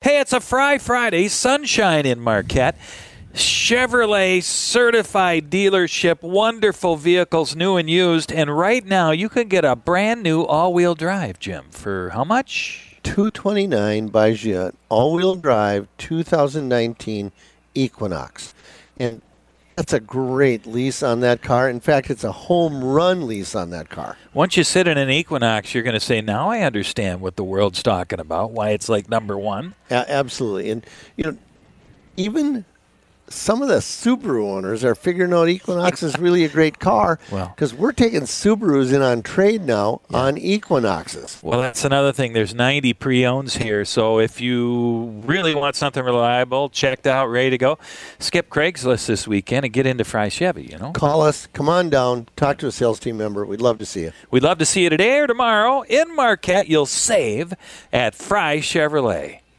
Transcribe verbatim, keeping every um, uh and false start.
Hey, it's a Fry Friday, sunshine in Marquette. Chevrolet certified dealership, wonderful vehicles, new and used. And right now, you can get a brand new all-wheel drive, Jim, for how much? two twenty-nine by Giat, all-wheel drive, two thousand nineteen Equinox. And that's a great lease on that car. In fact, it's a home run lease on that car. Once you sit in an Equinox, you're going to say, now I understand what the world's talking about, why it's like number one. A- absolutely. And, you know, even some of the Subaru owners are figuring out Equinox is really a great car because well, we're taking Subarus in on trade now yeah. on Equinoxes. Well, that's another thing. There's ninety pre-owns here, so if you really want something reliable, checked out, ready to go, skip Craigslist this weekend and get into Fry Chevy, you know? Call us. Come on down. Talk to a sales team member. We'd love to see you. We'd love to see you today or tomorrow in Marquette. You'll save at Fry Chevrolet.